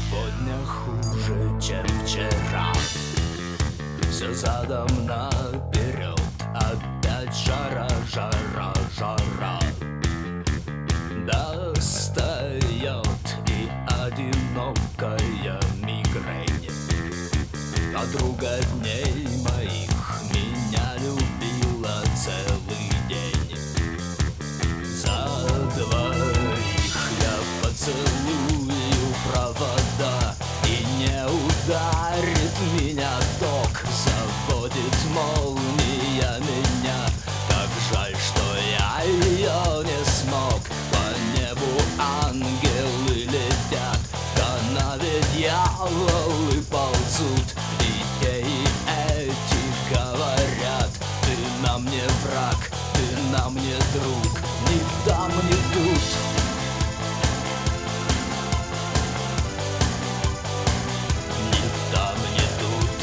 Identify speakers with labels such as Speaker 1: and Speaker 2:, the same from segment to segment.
Speaker 1: Сегодня хуже, чем вчера. Все задом наперед. Опять жара, жара, жара. Достает и одинокая мигрень. Подруга дней моих меня любила целый день. За двоих я поцелую провода, и не ударит меня ток. Заводит молния меня. Как жаль, что я ее не смог. По небу ангелы летят, в канаве дьяволы ползут. И те, и эти говорят: ты на мне враг, ты на мне друг. Ни там, ни тут. Ни там, ни тут.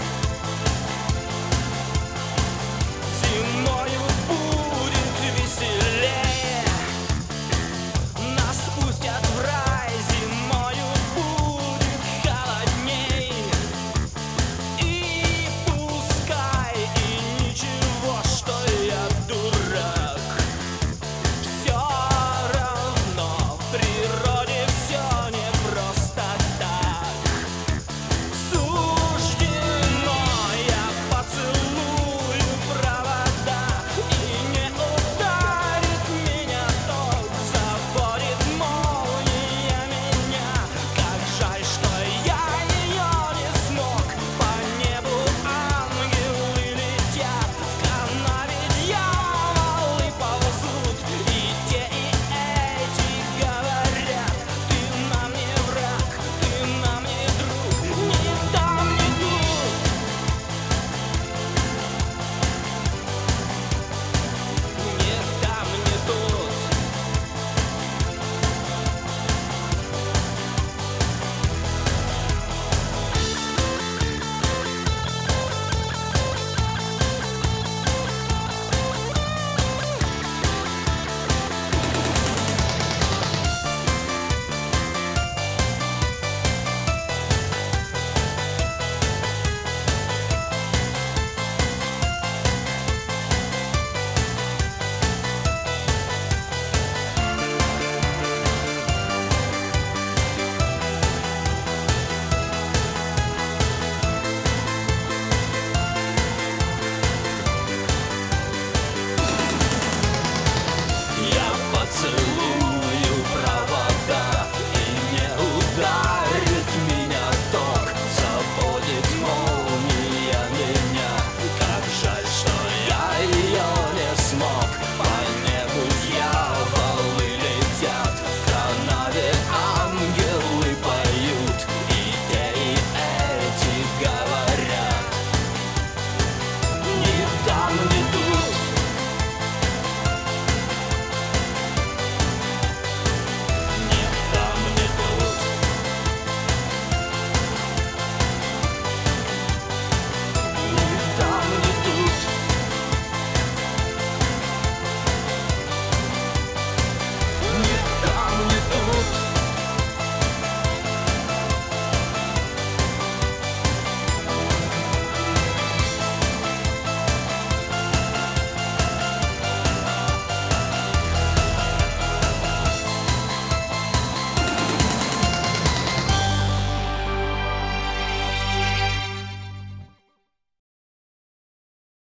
Speaker 2: Зимою будет веселее, нас пустят в рай. Зимою будет холодней, и пускай, и ничего, что я дурак. Все равно в природе все не просто так. Суждено, я поцелую провода, и не ударит меня ток. Заводит молния меня. Как жаль, что я ее не смог. По небу ангелы летят, в канаве дьяволы ползут. И те, и эти говорят: ты на мне враг, ты на мне друг. Ни там, ни тут. Ни там, ни тут.
Speaker 1: Я поцелую провода, и не ударит